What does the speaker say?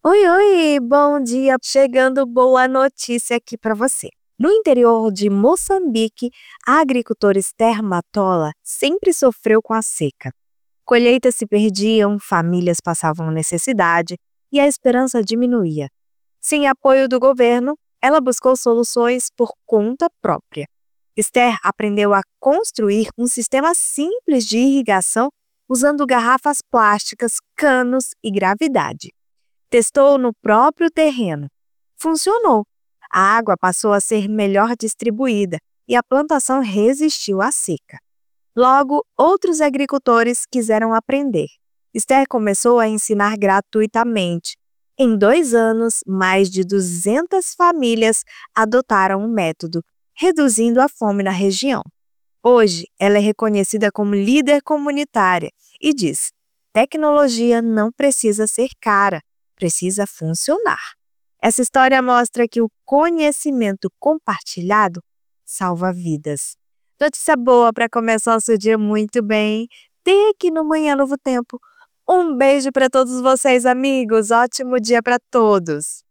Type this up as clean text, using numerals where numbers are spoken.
Oi, oi, bom dia. Chegando boa notícia aqui para você. No interior de Moçambique, a agricultora Esther Matola sempre sofreu com a seca. Colheitas se perdiam, famílias passavam necessidade e a esperança diminuía. Sem apoio do governo, ela buscou soluções por conta própria. Esther aprendeu a construir um sistema simples de irrigação usando garrafas plásticas, canos e gravidade. Testou no próprio terreno. Funcionou. A água passou a ser melhor distribuída e a plantação resistiu à seca. Logo, outros agricultores quiseram aprender. Esther começou a ensinar gratuitamente. Em 2 anos, mais de 200 famílias adotaram o método, reduzindo a fome na região. Hoje, ela é reconhecida como líder comunitária e diz: tecnologia não precisa ser cara, precisa funcionar. Essa história mostra que o conhecimento compartilhado salva vidas. Notícia boa para começar o seu dia muito bem. Tem aqui no Manhã Novo Tempo. Um beijo para todos vocês, amigos. Ótimo dia para todos.